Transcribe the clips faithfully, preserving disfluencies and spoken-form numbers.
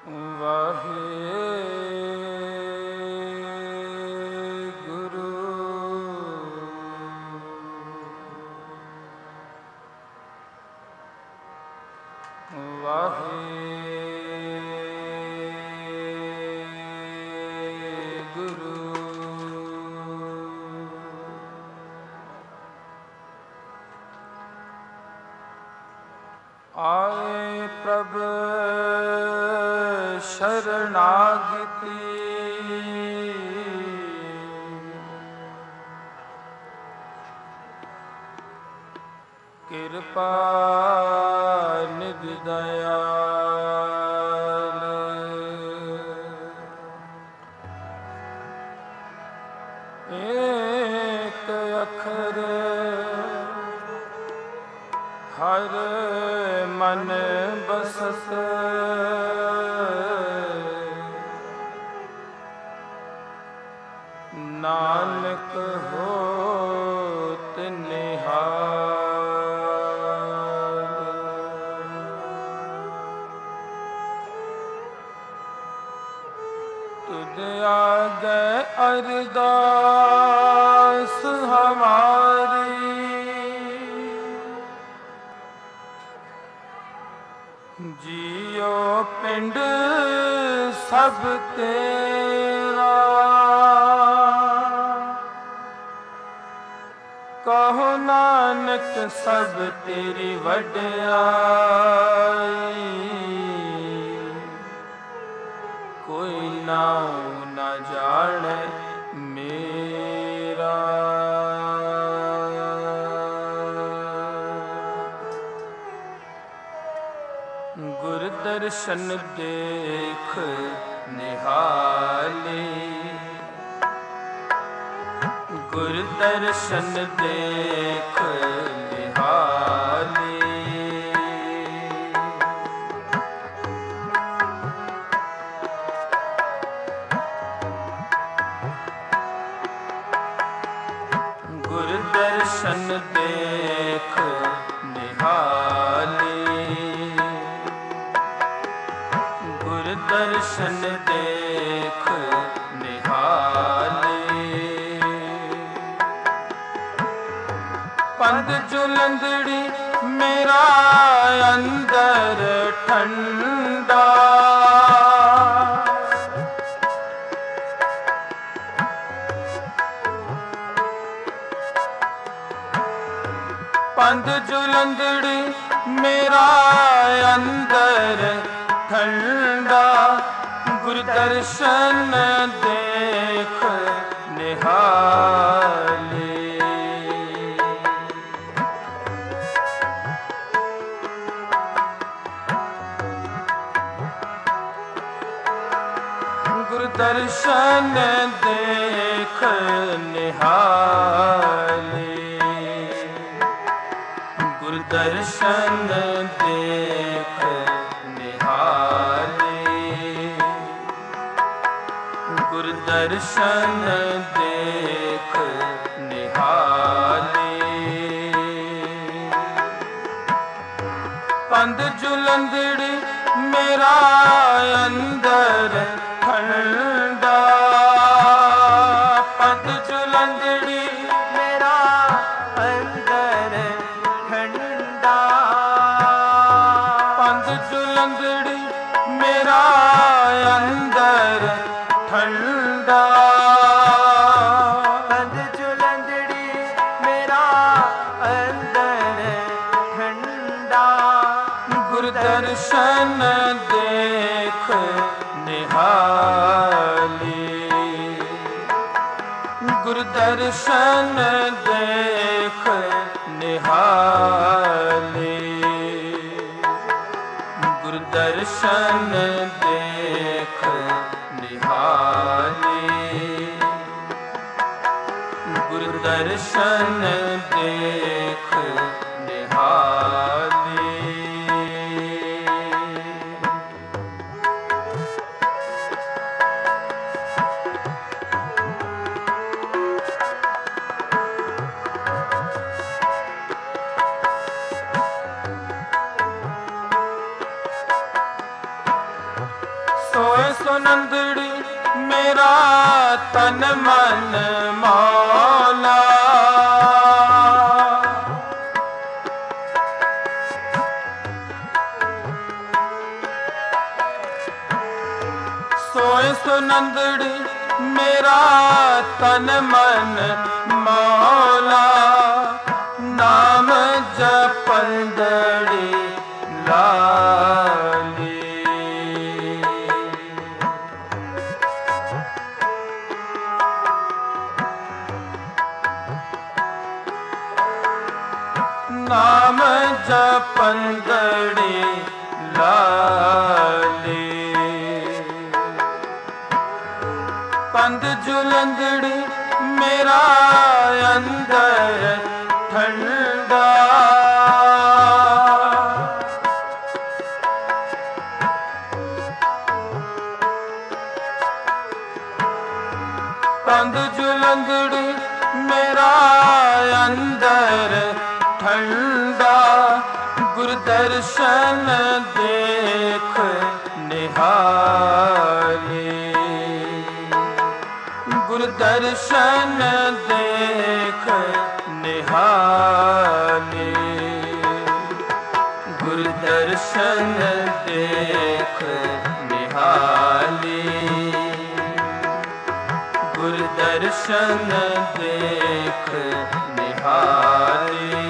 वाहेगुरु वाहेगुरु आए प्रभ शरणागति कृपा निधि दयाल एक अखर हर मन बसत नानक होत निहाल। तुझ आगे अरदास हमारी जियो पिंड सब तेरा कहो नानक सब तेरी वड्याई कोई नाम न जाने मेरा। गुर दर्शन देख निहाले गुर दर्शन देख निहाले गुर दर्शन देख निहाले गुर दर्शन देख निहाले पंध जुलंदड़ी मेरा अंदर ठंडा पंध जुलंदड़ी मेरा अंदर ठंडा गुर दर्शन देख निहाले गुर दर्शन देख निहाले गुर दर्शन देख निहाले गुर दर्शन देख निहाले पंध जुलंदड़ी मेरा अंदर ठंडा पंध जुलंदड़ी मेरा अंदर ठंडा पंध जुलंदड़ी मेरा अंदर ठंडा पंध जुलंदड़ी मेरा अंदर ठंडा गुर दर्शन देख निहाले गुर दर्शन देख निहाले गुर दर्शन देख निहाले गुर दर्शन देख निहाले सोए सुनंदड़ी मेरा तन मन मौला। सोए सुनंदड़ी मेरा तन मन मौला। नाम जपंदड़ी लाली। नाम जपंदड़ी लाली। पंद जुलंदड़ी मेरा अंदर ठंडा। पंद जुलंदड़ी मेरा अंदर ठंडा। गुरु दर्शन देख निहारी। गुरु दर्शन देख निहारी। गुरु दर्शन देख निहाली। गुरु दर्शन देख निहाली।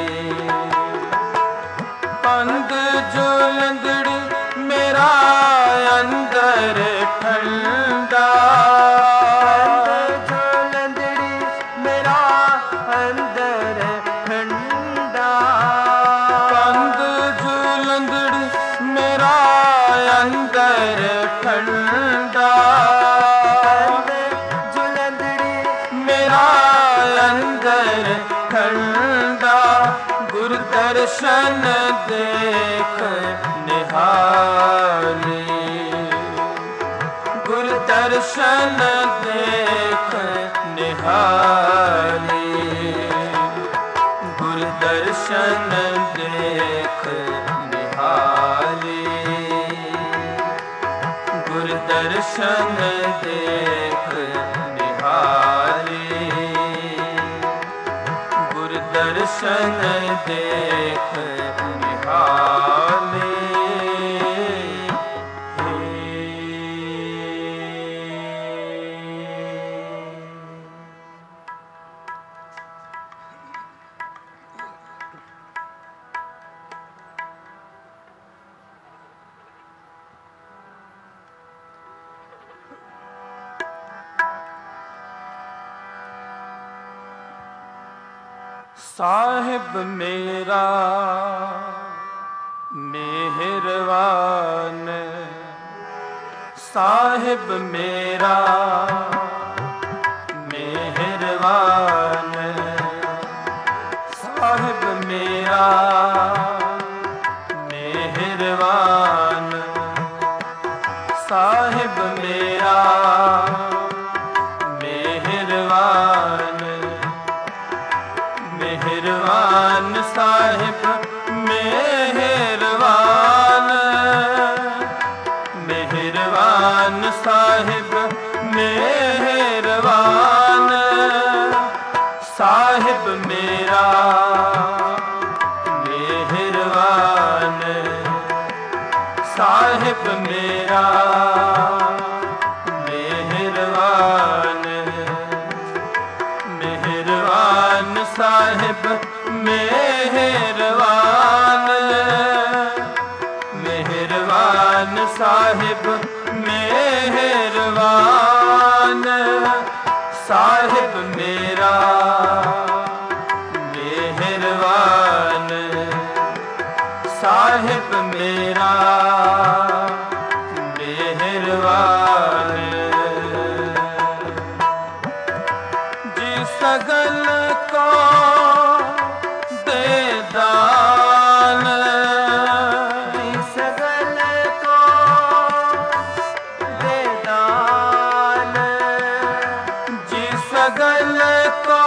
पंद जुलंदड़ी मेरा अंदर ठंडा। ठंडा जुलंदड़ी मेरा अंदर ठंडा। गुरु दर्शन देख निहाली। गुरु दर्शन देख निहाली। गुरु दर्शन देख निहाली। गुरु दर्शन देख निहाली। गुरु दर्शन देख निहाली। साहिब मेरा मेहरबान। साहिब मेरा मेहरबान। साहिब मेरा मेहरबान। साहिब मेरा मेहरबान। मेहरबान साहिब मेहरबान। मेहरबान साहिब मेहरबान। साहिब मेरा मेहरबान। साहिब मेरा मेहरबान। मेहरबान साहिब मेहरबान। मेहरबान साहिब मेहरबान। साहिब मेरा मेहरबान। साहिब मेरा मेहरबान। जी सगल को दे दान। जी सगल को दे दान। जी सगल को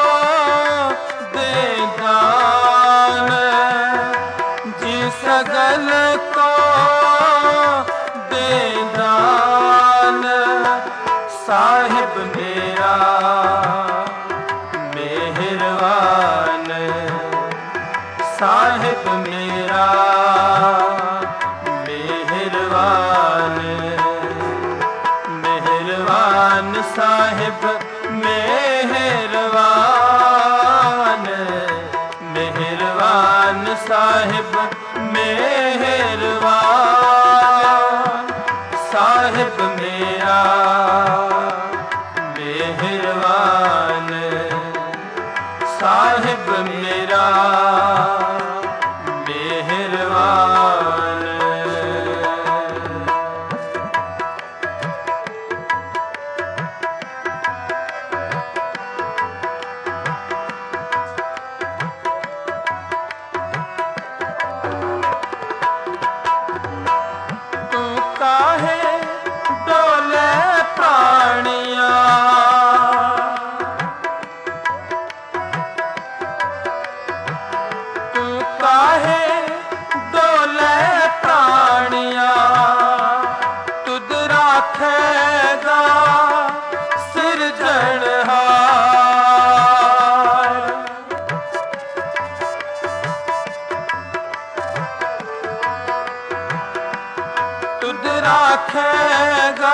दे दान। जी सगल को दे दान। साहिब मेरा मेहरबान, साहिब मेरा मेहरबान, मेहरबान साहिब मेहरबान, मेहरबान साहिब मेहरबान, साहिब मेरा मेहरबान, साहिब मेरा मेहरबान। तू काहे डोले प्राणिया, तू काहे डोले प्राणिया, तुद राखेगा सिरजनहार। तुद राखेगा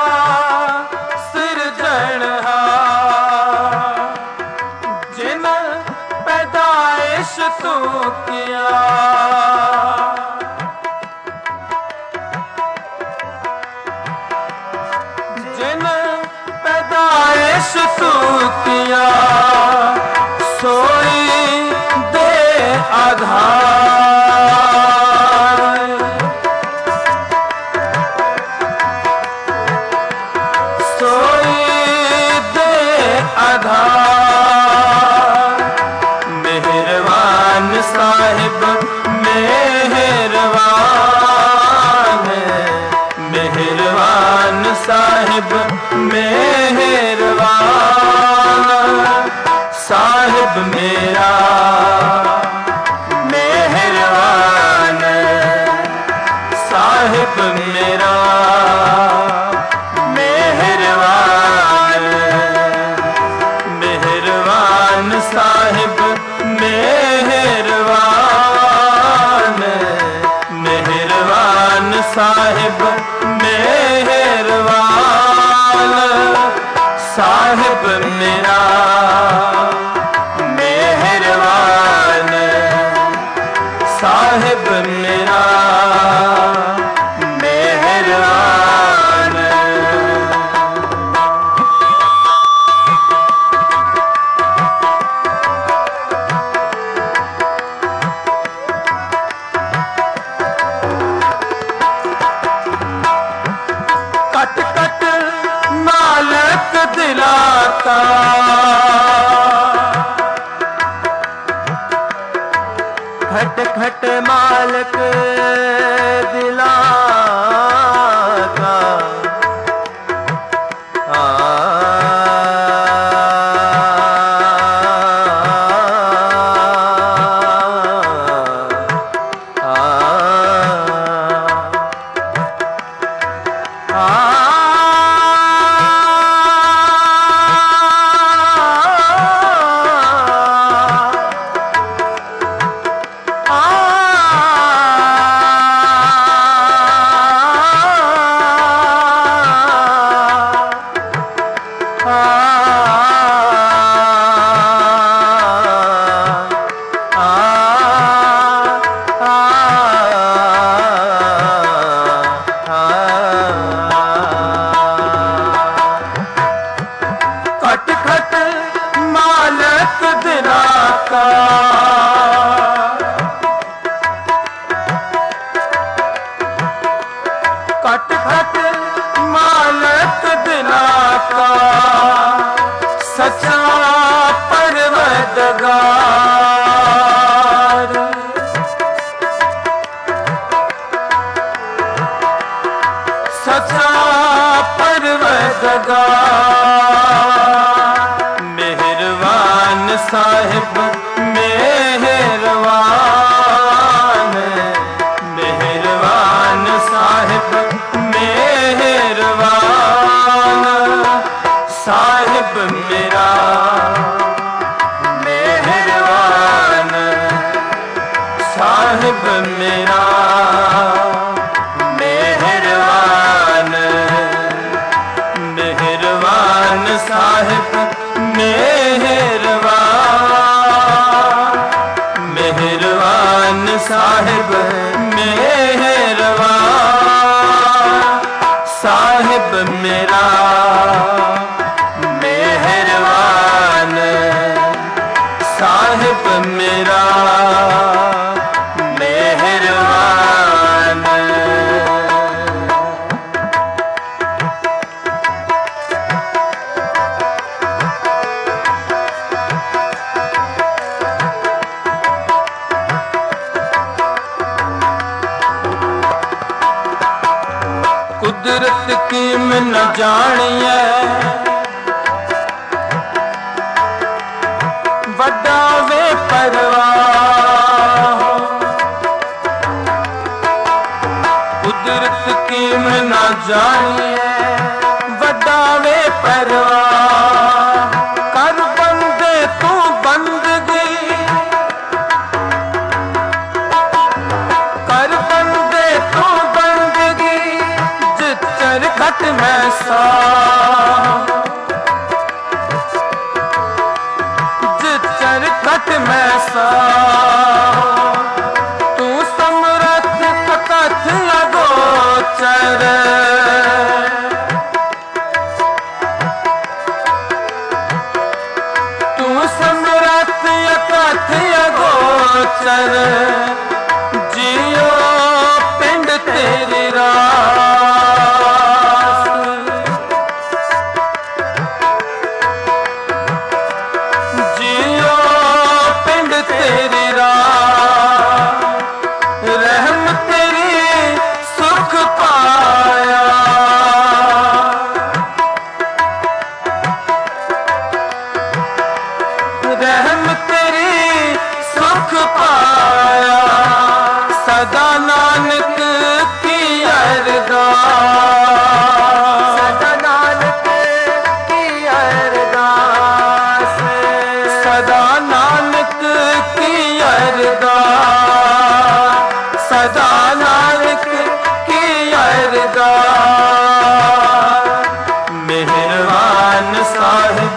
सिरजनहार, जिन पैदाइश तू किया, जिन पैदाइश तू किया, सोई दे आधार। सोई दे आधार, मेहरबान साहिब मेहरबान, मेहरबान साहिब मेहरबान, साहिब मेरा मेहरबान, साहिब मेरा मेहरबान, मेहरबान साहिब मेहरबान, मेहरबान साहिब मेहरबान, साहिब मेरा मेहरबान, साहिब मेरा मेहरबान। कट कट मालक दिला का, खट खट मालक दिला का, आ, आ, आ, खट खट मालक दिला का, खट खट मालक दिला का, सच्चा परवरदिगार। सच्चा परवरदिगार, मेहरबान साहिब मेहरबान, मेहरबान साहिब मेहरबान, मेरा मेहरबान, साहिब मेरा मेहरबान। कुदरत की मैं न जानिए, वड्डा वे परवाह। कुदरत की मैं न जानिए, वड्डा वे परवाह। कर बंदे तू बंदगी, कर बंदे तू बंदगी, जितर घट मैं सा, जितर घट मैं सा। तू समरथ कथ अगोचर, तू समरथ कथ अगोचर। जियो पिंड तेरी रास, जियो पिंड तेरी रास। रहम तेरी सुख पाया, रहम तेरी सुख पाया। सदा नानक की अरदास, सदा नानक की अरदास, सदा नानक की अरदास, सदा नानक की अरदास। मेहरबान साहिब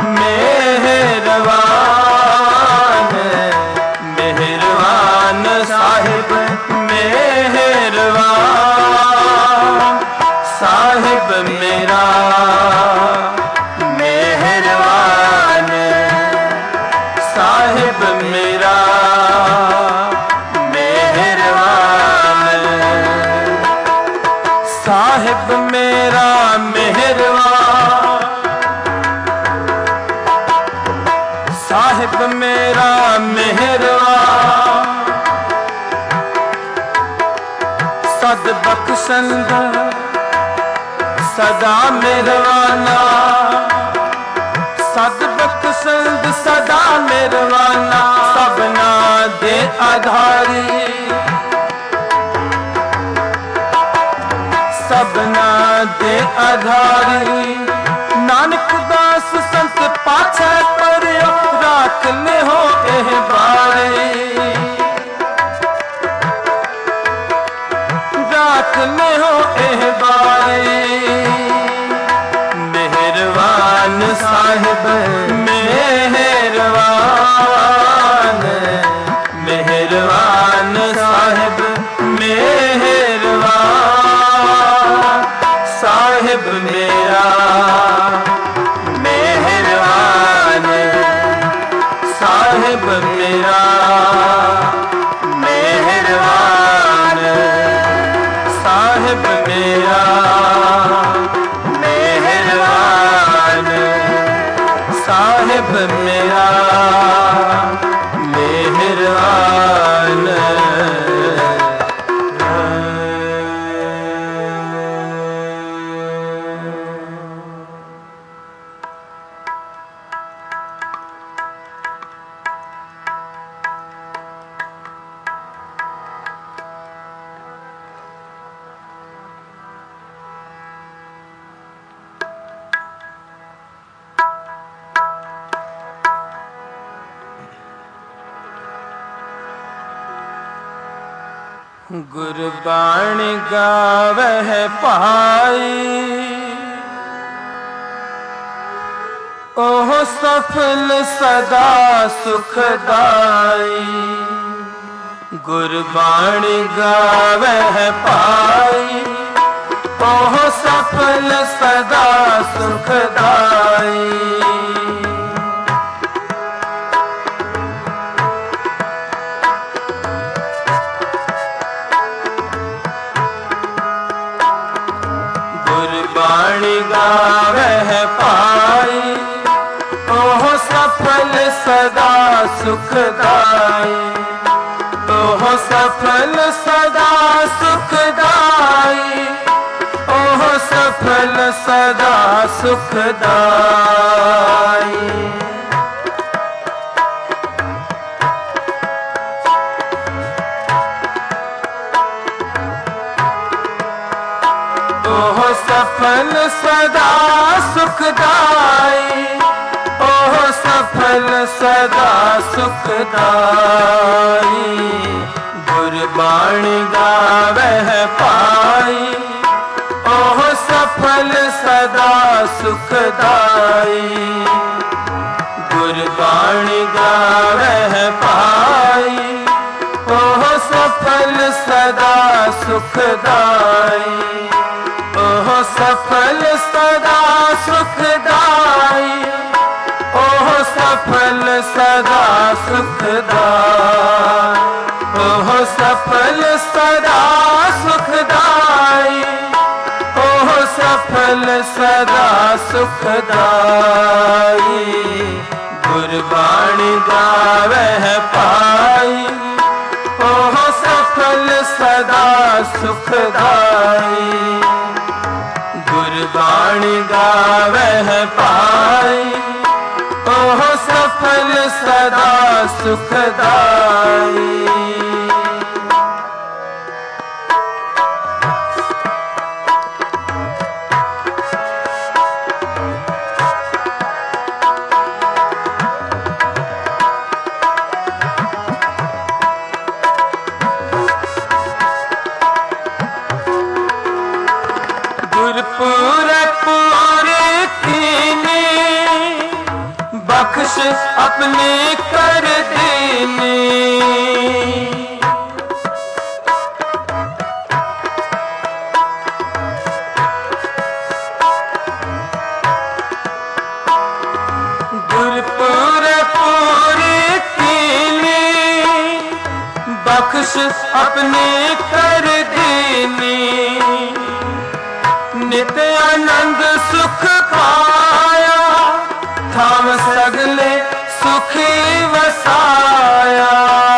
मेहरबान, मेहरबान साहिब मेहरबान। साहिब मेरा मेहरबान, साहिब मेरा मेहरबान। साहिब मेरा मेहरबान, साहिब मेरा मेहरबान। सद बख्शंद सदा मेहरबाना, सद बख्शंद सदा मेहरबाना। सबना दे आधारी, सबना दे आधारी। नानक दास संत पाछे परियो, राख ले हो एह बारी, राख ले हो एह बारी। मेहरबान साहिब मेहरबान, मेहरबान साहिब मेहरबान। साहिब मेरा मेहरबान, साहिब मेरा मेहरबान। साहिब मेरा मेहरबान, साहिब मेरा मेहरबान। गुरबाणी गावह पाई, ओह सफल सदा सुखदाई। गुरबाणी गावह पाई, ओह सफल सदा सुखदाई। गुरबाणी गावह पाई, ओह सफल सदा सुखदाई। ओह सफल सदा सुखदाई, ओह सफल सदा सुखदाई। ओह सफल सदा सुखदाई, ओह सफल सदा सुखदाई। गुरबाणी गावह पाई, ओह सफल सदा सुखदाई। गुरबाणी गावह पाई, ओह सफल सदा सुखदाई। ओह सफल सदा सुखदाई, ओह सफल सदा सुखदाई। ओह सफल सदा सुखदाई, ओह सफल सदा सुखदाई। गुरबाणी गावह पाई, ओह सफल सदा सुखदाई। गुरबाणी गावह पाई, ओह सफल सदा सुखदाई। गुरपुरे पूरे कीने, बख्श अपने कर देने। गुरपुरे पूरे कीने, बख्श अपने कर देने। नित्य आनंद सुख पाया, थाम सगले सुखी वसाया।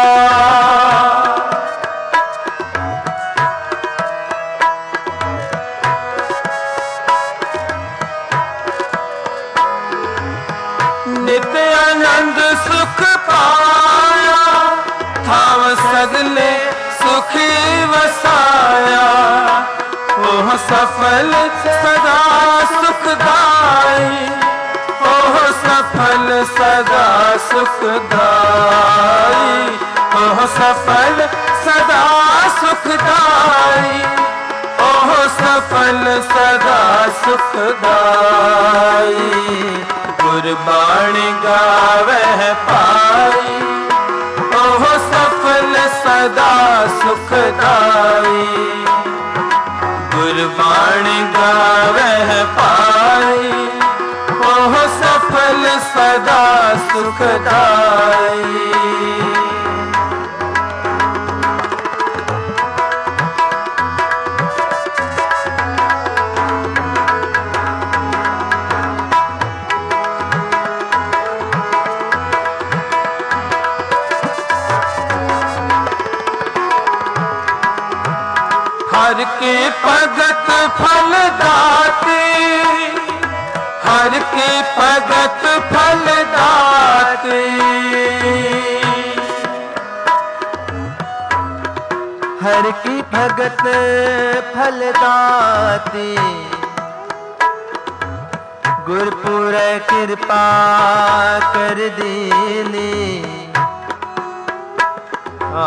नित्य आनंद सुख पाया, थाम सगले सुखी वसाया। ओह सफल सदा सुखदाई, ओह सफल सदा सुखदाई। ओह सफल सदा सुखदाई, ओह सफल सदा सुखदाई। गुरबाणी गावह पाई, ओह सफल सदा सुखदाई। गुरबाणी गावह पाई, ओह सफल सदा सुखदाई। हर के भगत फल दाते, हर के भगत फल दाते। हर की भगत फल दाते, गुरपुर कृपा कर देने। आ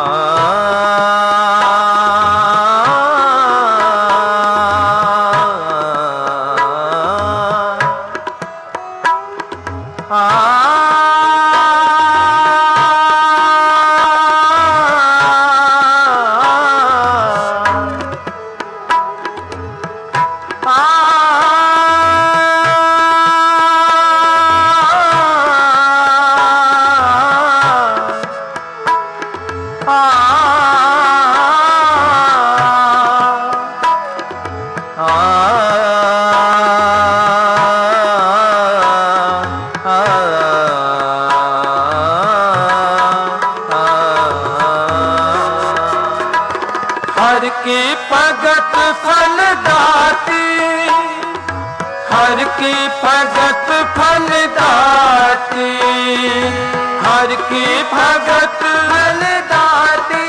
हर की भगत फल दाती, हर की भगत फल दाती,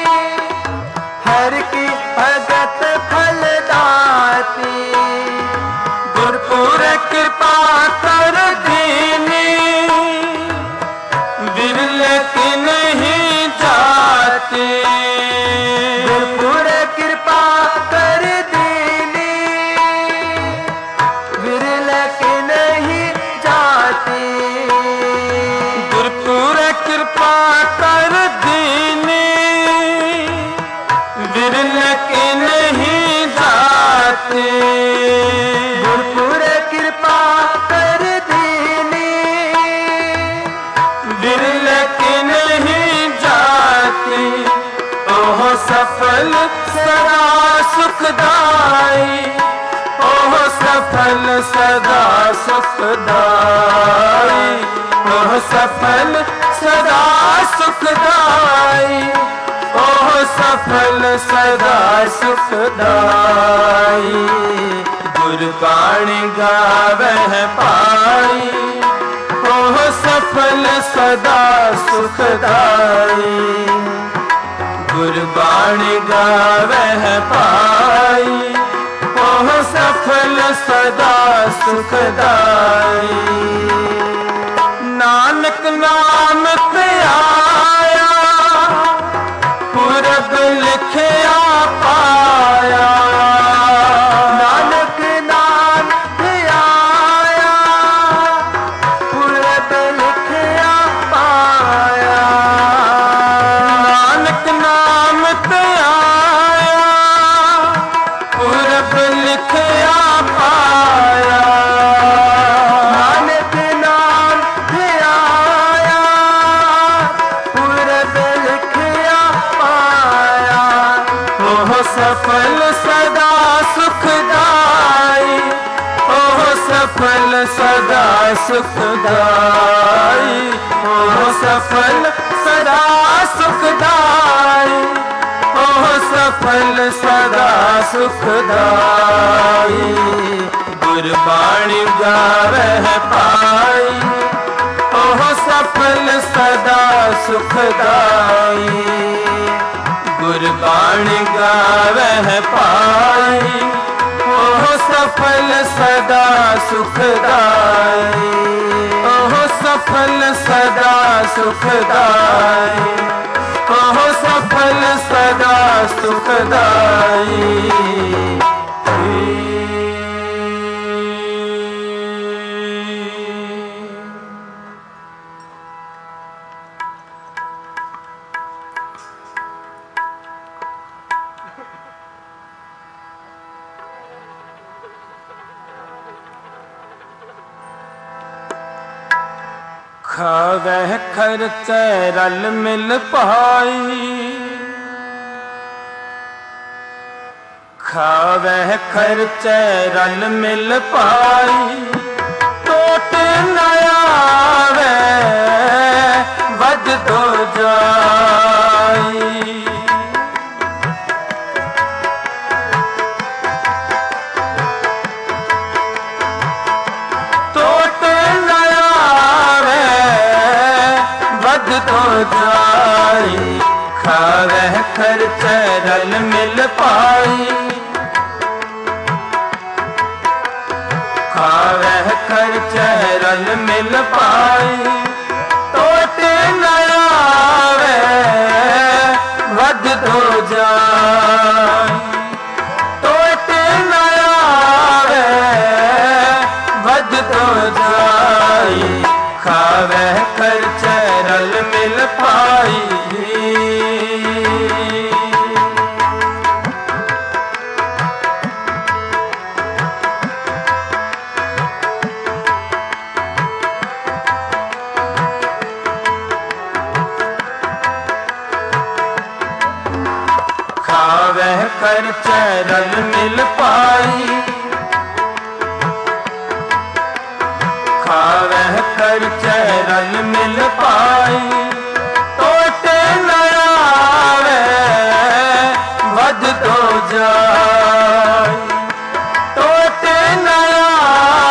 हर की भगत फल दाती। गुरपुर कृपा कर दीनी, बिरले की नहीं जाती। गुरपुर कृपा कर दीनी, बिरले की नहीं जाती। गुरपुर कृपा कर दीनी, बिरले की नहीं जाती। गुरपुर कृपा कर दीनी, बिरले की नहीं जाती। ओह सफल सदा सुखदाई, ओह सफल सदा सुखदाई, ओह सफल सदा सुखदाई, ओह सफल सदा सुखदाई। गुरबाणी गावह पाई, ओह सफल सदा सुखदाई। गुरबाणी गावह पाई, ओह सफल सदा सुखदाई। नानक नाम ते आया, पुरब लिखिया पाया। नानक नाम ते आया, पुरब लिखिया पाया। नानक नाम ते आया, पुरब लिखिया पाया। नानक नाम ते आया, पुरब लिखिया पाया। ओह सफल सदा सुखदाई, ओह सफल सदा सुखदाई, ओह सफल सदा सुखदाई, ओह सफल सदा सुखदाई। गुरबाणी गावह पाई, ओह सफल सदा सुखदाई। गुरबाणी गावह पाई, ओह सफल सदा सुखदाई, ओह सफल सदा सुखदाई, ओह सफल सदा सुखदाई। खावह खर्च रल मिल पाई, खावह खर्च रल मिल पाई। टोट न आवे वज दो जाई, टोट न आवे वज दो जाई। खावह खर्च रल मिल पाई, खावह खर्च रल मिल पाई। टोट न आवे वध दो जाई, टोट न आवे वध दो जाई। खावह खर्च रल मिल पाई, खावह खर्च रल मिल पाई, खावह खर्च रल मिल पाई। टोट न आवे वध दो जाई, टोट न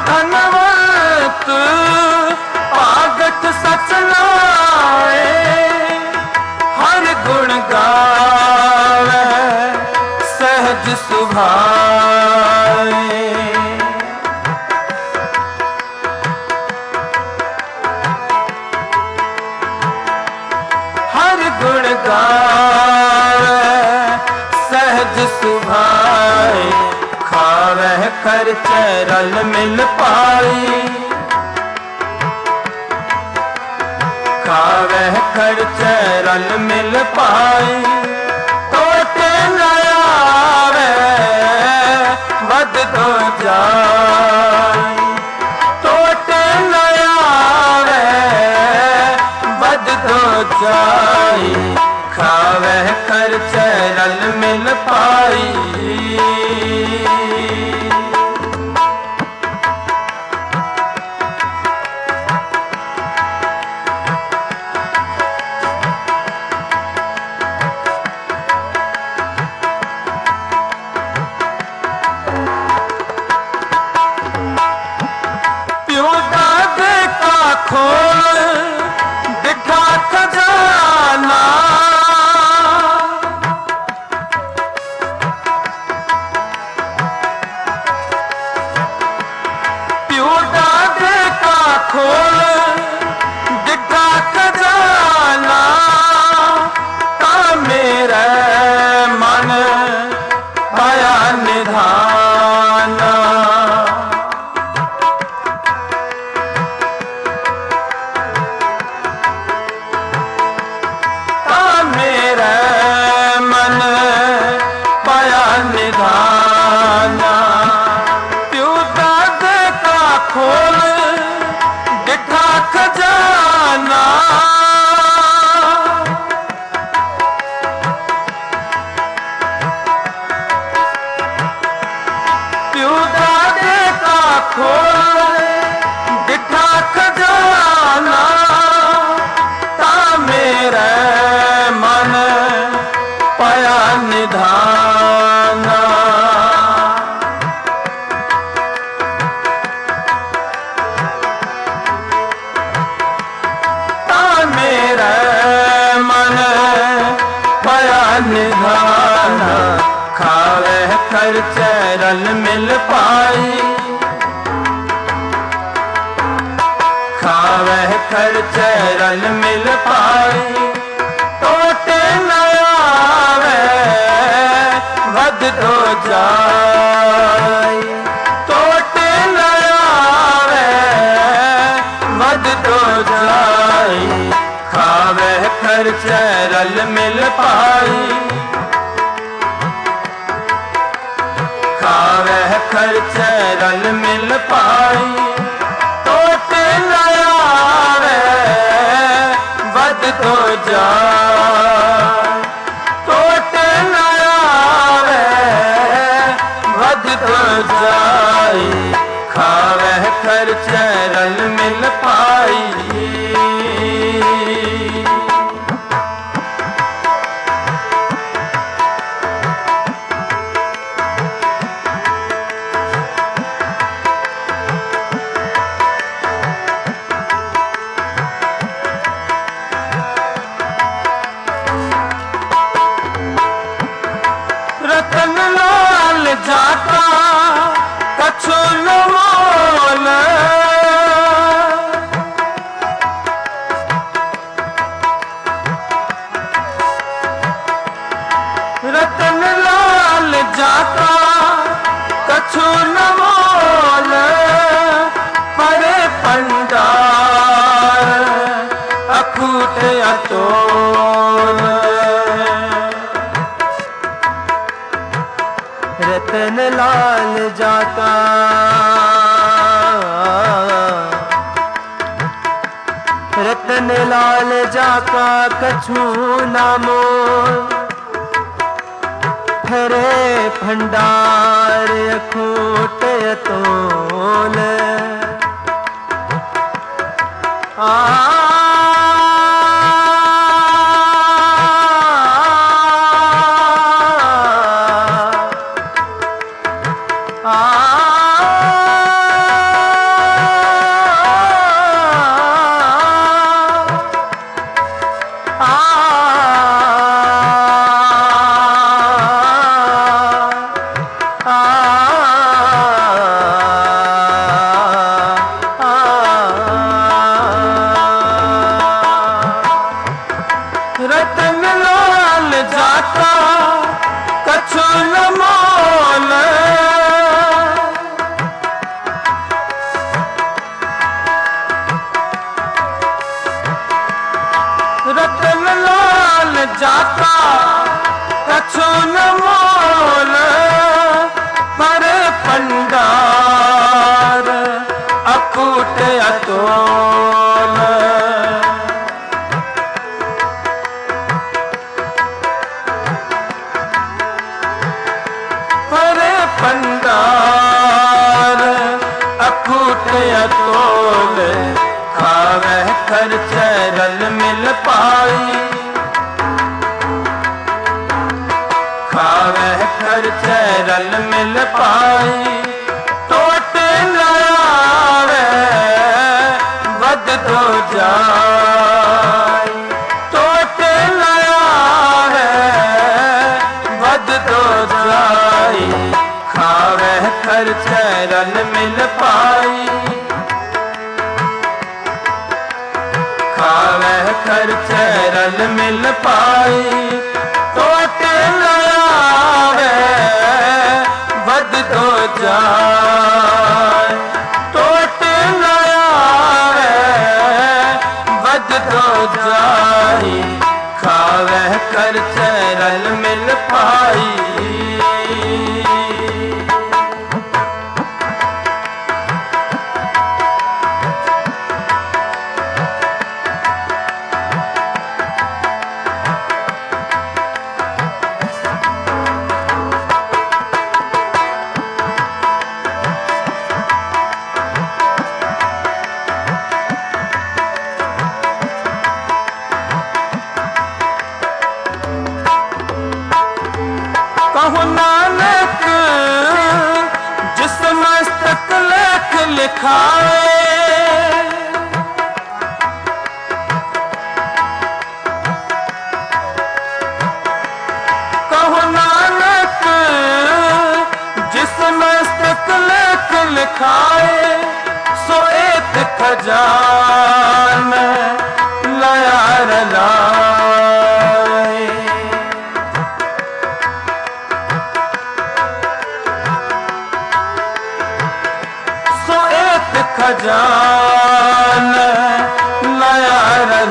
धनवंत पागत सच लाए, हर गुण गावे सहज सुभाए। हर गुण गावे सहज सुभाए, खावे कर चरल मिल पाई, खावे कर चरल मिल पाई। तोटे न आवे बद दो जाई, तोटे न आवे बद दो जाई, खावे कर चरल मिल पाई। प्यो दादे का खोल दिखा खजाना, प्यो दादे का खोल दिखा खजाना, ता मेरा मन पाया निधाना। ता मेरा मन पाया निधाना, प्यो दादे का खोल दिखा खजाना, प्यो दादे का खोल दिखा खजाना, ता मेरा मन पाया निधाना। ता मेरा मन पाया निधाना, खावे कर चरल मिल पाई, खावे कर चरल मिल पाई। तोटे न आवे बद दो जाई, तोटे न आवे बद दो जाई, खावे कर चरल मिल पाई, खावे कर चरल मिल पाई। तोटे न आवे बद दो जाई, तोटे न आवे बद दो जाई, खावे कर चरल मिल पाई। रतन लाल जाता कछु न मोल, रतन लाल जाता कछु न मोल, परे पंडार अखूट अतोल। रतन लाल जाता रतन लाल जाका कछु नामो, फरे भंडार अखूट अतोल। आ आ भंडार अकूट अतोल खावे खर्चे रल मिल पाई खावे खर्चे रल मिल पाई टोटे न आवे वध तो जाए टोटे न आवे वध तो जाए खावे खर्चे रल मिल पाई खावे खर्चे रल मिल पाई टोटे न आवे वध तो जाए टोटे न आवे वध तो जाए खावे खर्चे रल मिल पाई कहु नानक जिस मस्तक लेख लिखाए कहु नानक जिस मस्तक लेख लिखाए सो एक खजान लया रलाए खजान लया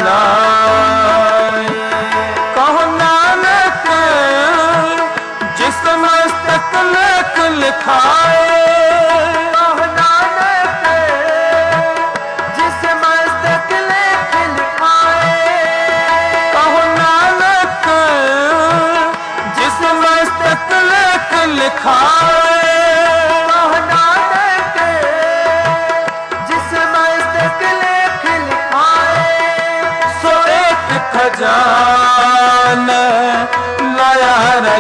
रलाए कहु नानक जिस मस्तक लेख लिखाए कहु नानक जिस मस्तक लेख लिखाए कहु नानक जिस मस्तक लेख लिखाए खजान लया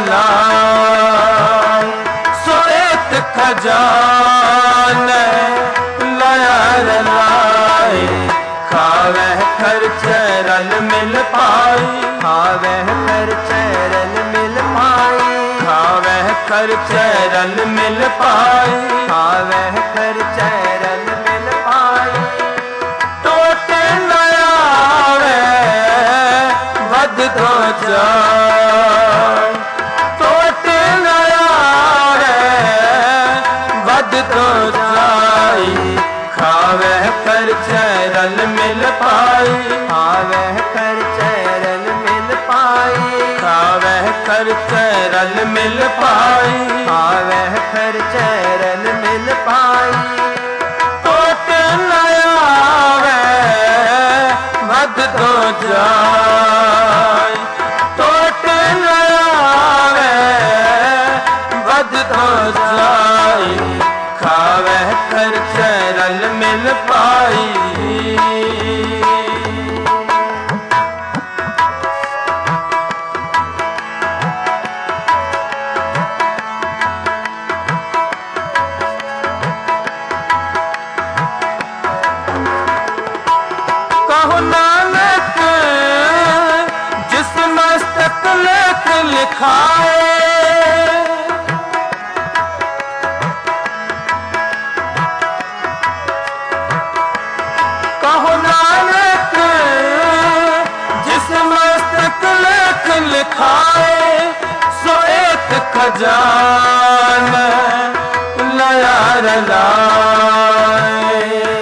रलाए सो एक खजान लया रलाए खावे खर्चे रल मिल पाई खावे खर्चे रल मिल पाई खावे खर्चे रल मिल पाई खावे खर्चे रल मिल पाई टोटे न आवे वध तो जाए टोटे न आवे वध तो जाए खावे खर्चे रल मिल पाई खावे खर्चे रल मिल पाई खावे खर्चे रल मिल पाई खावे खर्चे रल मिल पाई टोटे न आवे वध तो जाए टोटे न आवे वध तो जाए खावे खर्चे रल मिल पाई कहु नानक जिस मस्तक लेख लिखाए कहु नानक जिस मस्तक लेख लिखाए सो एक खजान लया रलाए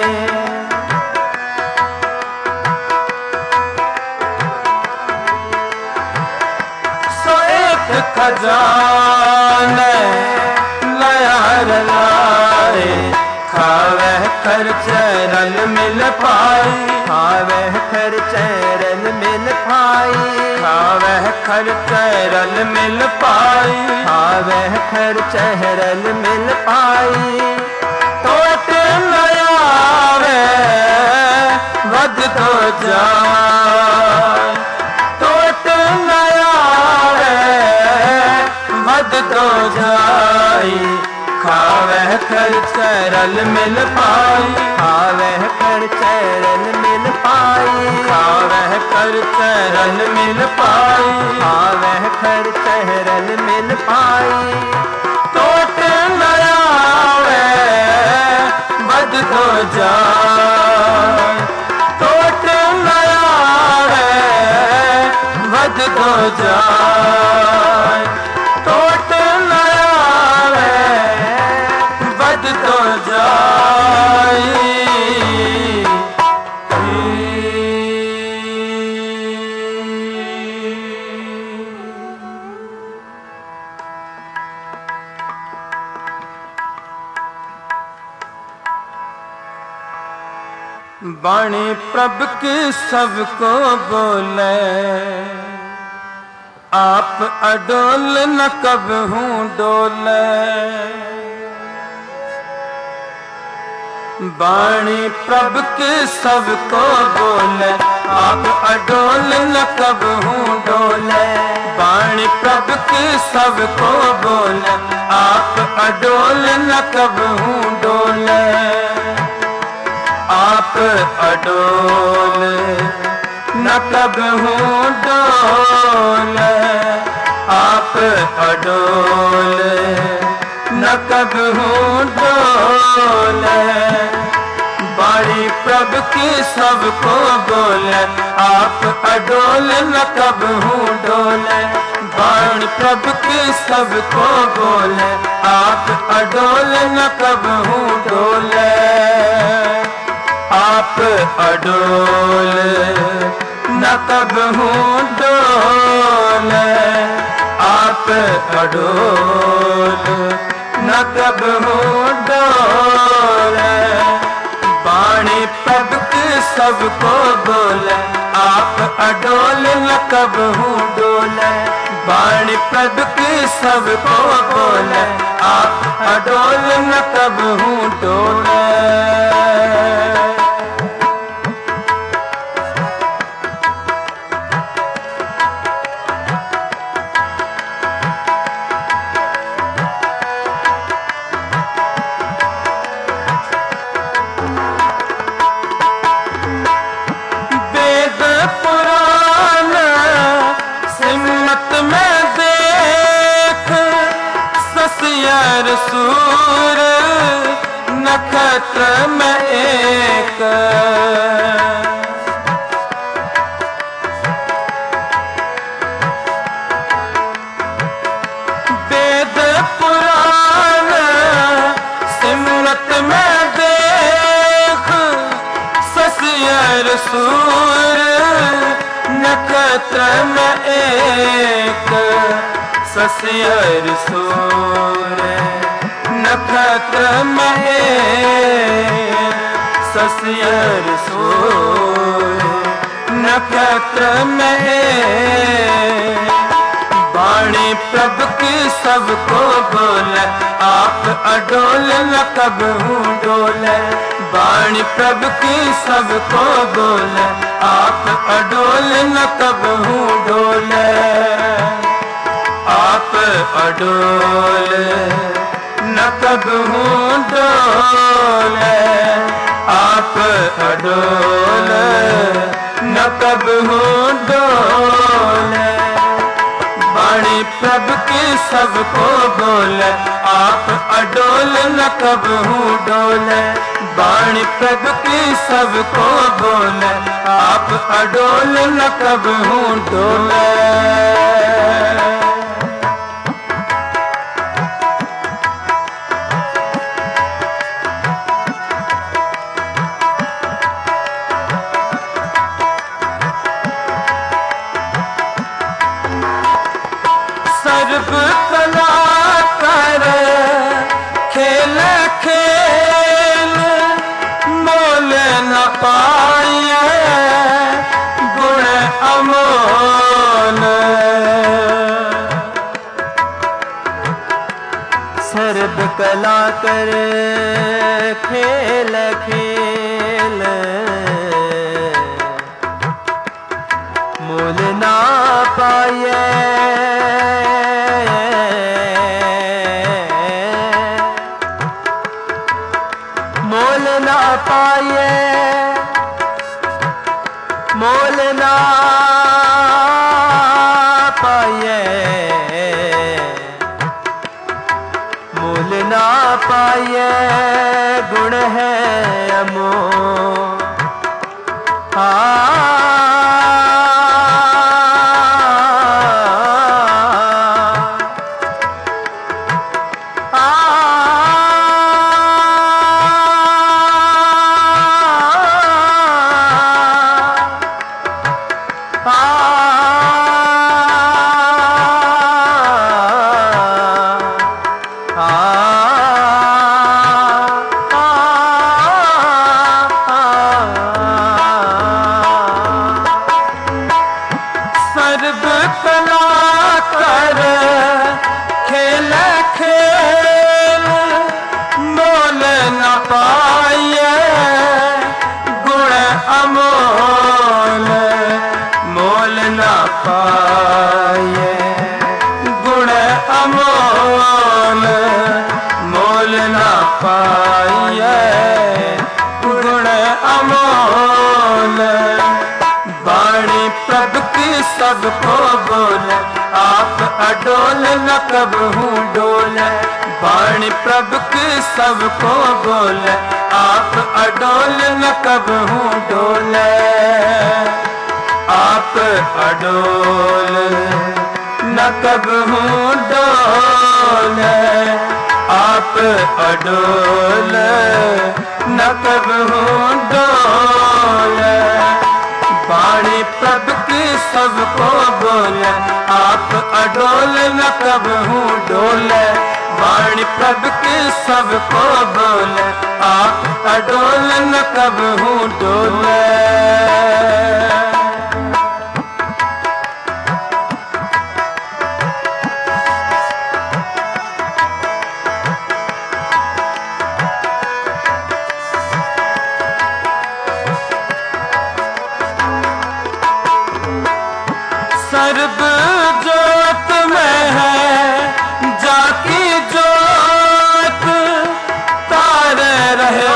खजान लया रलाए खावे खर्चे रल मिल पाई खावे खर्चे रल मिल पाई खावे खर्चे रल मिल पाई खावे खर चहरल मिल पाई। टोट न आवे वध तो जाए, टोट न आवे वध तो जाए। खावे खर चहरल मिल पाई, खावे खर चहरल मिल पाई, खावे खर चहरल मिल पाई, खावे खर चहरल मिल पाई। टोट न आवे वध तो जाए, टोट न आवे वध तो जाए, टोट न आवे वध तो जाए। वाणी प्रभ की सबको बोले, आप अडोल न कबहू डोले। वाणी प्रभ की सबको बोले, आप अडोल न कबहू डोले। वाणी प्रभ की सबको बोले, आप अडोल न कबहू डोले। आप अडोल न कबहू डोले, आप अडोल न कबहू डोले। वाणी प्रभ की सबको बोले, आप अडोल न कबहू डोले। वाणी प्रभ की सबको बोले, आप अडोल न कबहू डोले। आप अडोल न कबहू डोले, आप अडोल न कबहू डोले। वाणी प्रभ की सबको बोले, आप अडोल न कबहू डोले। वाणी प्रभ की सबको बोले, आप अडोल न कबहू डोले। सूर नक्षत्र में एक, वेद पुराण सिमरत में देख। ससियर सूर नक्षत्र में एक, ससियर सूर नक्षत्र में एक, ससियर सूर नक्षत्र में एक। वाणी प्रभ की सबको बोले, आप अडोल न कबहू डोले। वाणी प्रभ की सबको बोले, आप अडोल न कबहू डोले। आप अडोल न कबहू डोले, आप अडोल न कबहू डोले। वाणी प्रभ की सबको बोले, आप अडोल न कबहू डोले। वाणी प्रभ की सबको बोले, आप अडोल न कबहू डोले। सर्व कला कर खेल खेल, मोल न पाए गुण अमोल। सर्ब कला कर खेल खेल मोल ना पाए मोल ना पाए मोल ना पाए मोल ना पाए गुण है अमोल आ सबको बोले आप अडोल न कबहू डोले वाणी प्रभु की सबको बोले आप अडोल न कबहू डोले आप अडोल न कबहू डोले आप अडोल न कबहू डोले वाणी प्रभु की सबको बोले आप अडोल न कबहू डोले वाणी प्रभु की सबको बोले आप अडोल न कबहू डोले सर्ब जोत में है जाकी जोत तारे रहे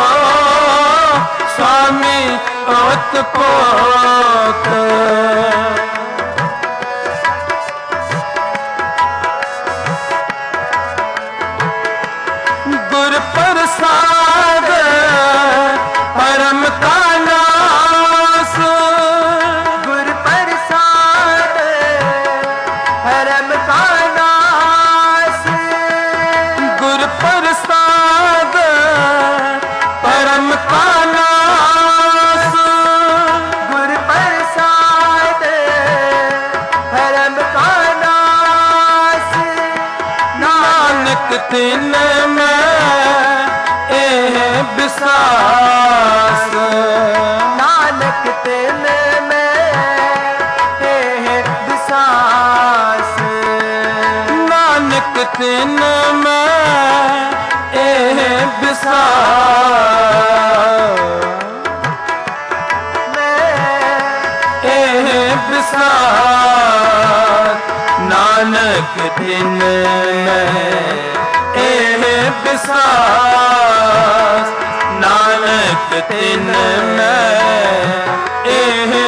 स्वामी ओत पोत गुर प्रसाद परम का नास गुर प्रसाद परम का नास गुर प्रसाद परम का नास गुर प्रसाद परम का नास नानक तिन में ए विश्वास नानक तिन में ए विश्वास नानक तिन में ए विश्वास ए विश्वास नानक तिन में ए विश्वास नानक तिन में ए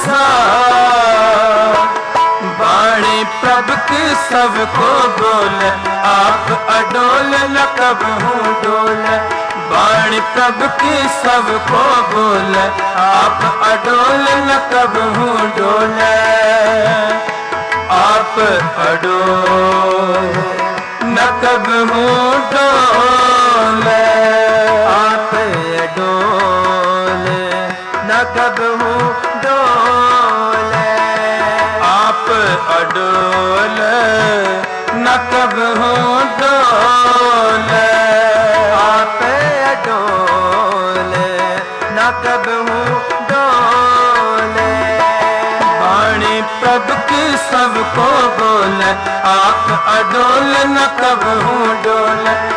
विश्वास वाणी प्रभु की सबको बोले आप अडोल न कबहू डोले वाणी प्रभु की सबको बोले आप अडोल न कबहू डोले आप अडोल न कबहू डोले आप अडोल न कबहू डोले आप अडोल न कबहू डोले आप अडोल न कबहू डोले वाणी प्रभु सबको बोले आप अडोल न कबहू डोले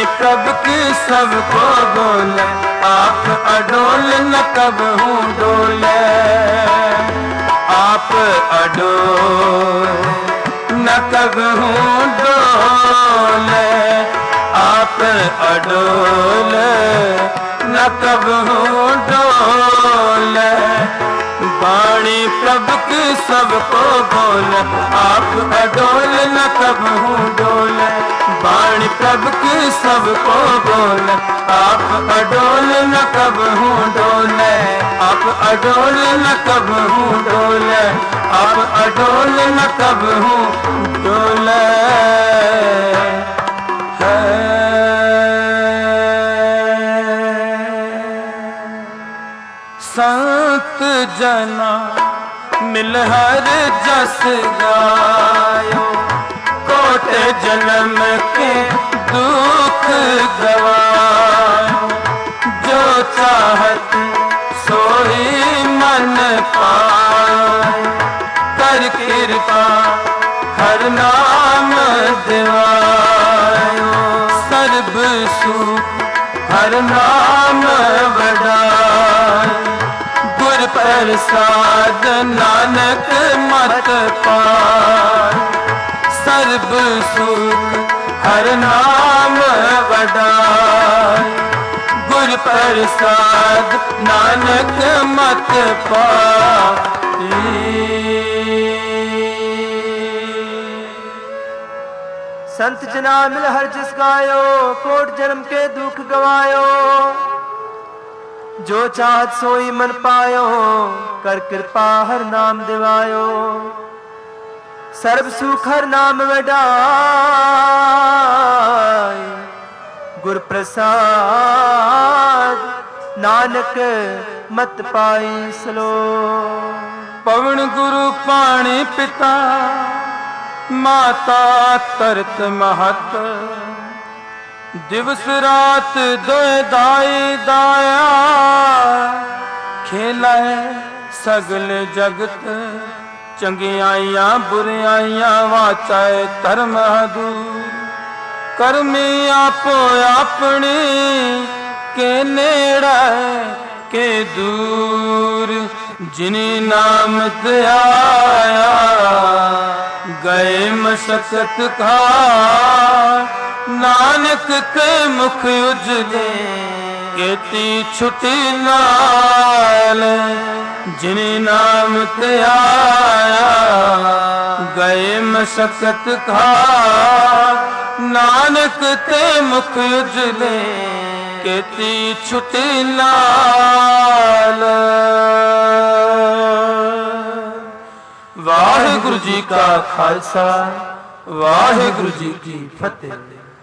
प्रभ की सबको बोले, आप अडोल न कबहू डोले। आप अडोल न कबहू डोले, आप अडोल न कबहू डोले। वाणी प्रभु की सबको बोले, आप अडोल न कबहू डोले। वाणी प्रभु की सबको बोले, आप अडोल न कबहू डोले। आप अडोल न कबहू डोले, आप अडोल न कबहू डोले। संत जना मिल हर जस गायो, कोट जन्म के दुख गवायो। जो चाहत सोई मन पाए, कर कृपा हर नाम दिवायो। सर्ब सुख हर नाम वडाय, गुर प्रसाद नानक मत पाय। सर्ब सुख हर नाम वडाय, गुर प्रसाद नानक मत पाई। संत जना मिल हर जस गायो, कोट जन्म के दुख गवायो। जो चाहत सोई मन पायो, कर कृपा हर नाम दिवायो। सर्ब सुख हर नाम वडाय, गुर प्रसाद नानक मत पाई सलो। पवन गुरु पाणी पिता, माता तरत महत। दिवस रात दोए दाई दाया, खेला है सगल जगत। चंगियाइयां बुरियाइयां वाचाए धर्म दूर। करमी आपो अपनी के नेड़ा के दूर। जिनी नाम ते आया, गए मशक्कत खा। नानक के मुख उजले, केती छुटी नाल। जिनी नाम ते आया, गए मशक्कत खा। नानक ते मुख उजले, केती छुटी नाल। वाहिगुरु जी का खालसा, वाहिगुरु जी की फतेह।